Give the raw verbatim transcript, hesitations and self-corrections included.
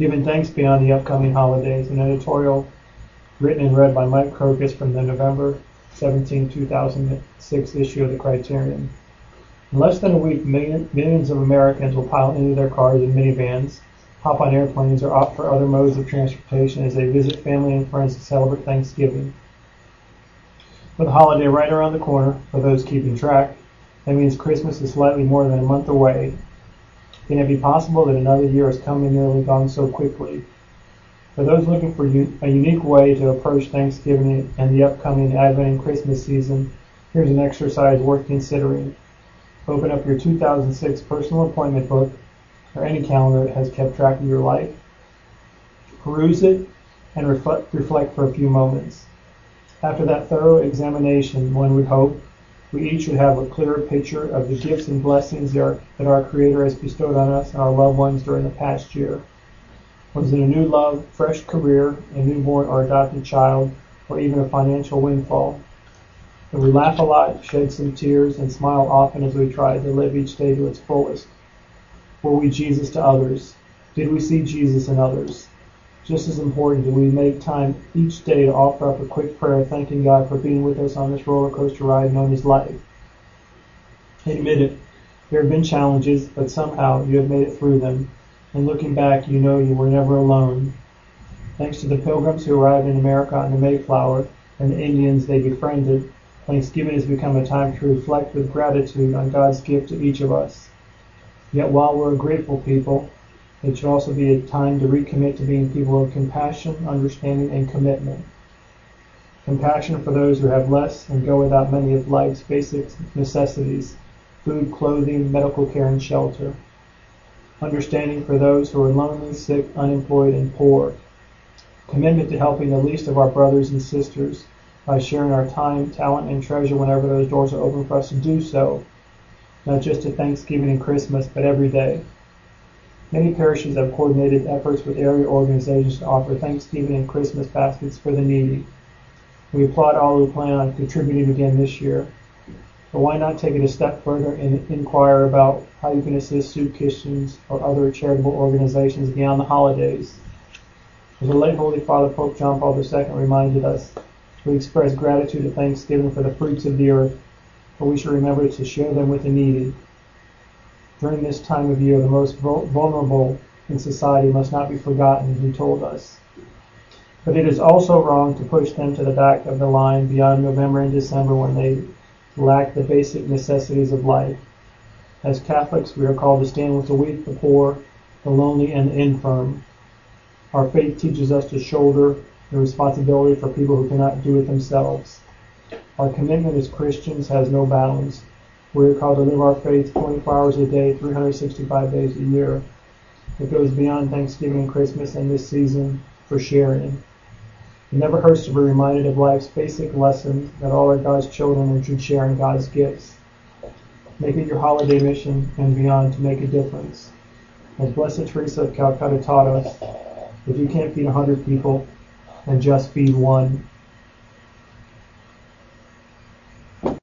Giving thanks beyond the upcoming holidays, an editorial written and read by Mike Crocus from the November seventeenth, two thousand six issue of the Criterion. In less than a week, million, millions of Americans will pile into their cars and minivans, hop on airplanes, or opt for other modes of transportation as they visit family and friends to celebrate Thanksgiving. With the holiday right around the corner, for those keeping track, that means Christmas is slightly more than a month away. Can it be possible that another year has come and nearly gone so quickly? For those looking for a unique way to approach Thanksgiving and the upcoming Advent and Christmas season, here's an exercise worth considering. Open up your two thousand six personal appointment book or any calendar that has kept track of your life. Peruse it and reflect, reflect for a few moments. After that thorough examination, one would hope, we each would have a clearer picture of the gifts and blessings that our, that our Creator has bestowed on us and our loved ones during the past year. Was it a new love, fresh career, a newborn or adopted child, or even a financial windfall? Did we laugh a lot, shed some tears, and smile often as we tried to live each day to its fullest? Were we Jesus to others? Did we see Jesus in others? Just as important, do we make time each day to offer up a quick prayer thanking God for being with us on this roller coaster ride known as life? Admit it, there have been challenges, but somehow you have made it through them. And looking back, you know you were never alone. Thanks to the Pilgrims who arrived in America on the Mayflower and the Indians they befriended, Thanksgiving has become a time to reflect with gratitude on God's gift to each of us. Yet while we're a grateful people, it should also be a time to recommit to being people of compassion, understanding, and commitment. Compassion for those who have less and go without many of life's basic necessities: food, clothing, medical care, and shelter. Understanding for those who are lonely, sick, unemployed, and poor. Commitment to helping the least of our brothers and sisters by sharing our time, talent, and treasure whenever those doors are open for us to do so, not just at Thanksgiving and Christmas, but every day. Many parishes have coordinated efforts with area organizations to offer Thanksgiving and Christmas baskets for the needy. We applaud all who plan on contributing again this year, but why not take it a step further and inquire about how you can assist soup kitchens or other charitable organizations beyond the holidays? As the late Holy Father Pope John Paul the Second reminded us, we express gratitude at Thanksgiving for the fruits of the earth, but we should remember to share them with the needy. During this time of year, the most vulnerable in society must not be forgotten, he told us. But it is also wrong to push them to the back of the line beyond November and December when they lack the basic necessities of life. As Catholics, we are called to stand with the weak, the poor, the lonely, and the infirm. Our faith teaches us to shoulder the responsibility for people who cannot do it themselves. Our commitment as Christians has no bounds. We are called to live our faith twenty-four hours a day, three hundred sixty-five days a year. It goes beyond Thanksgiving and Christmas and this season for sharing. It never hurts to be reminded of life's basic lesson that all are God's children and should share in God's gifts. Make it your holiday mission and beyond to make a difference. As Blessed Teresa of Calcutta taught us, if you can't feed a hundred people, then just feed one.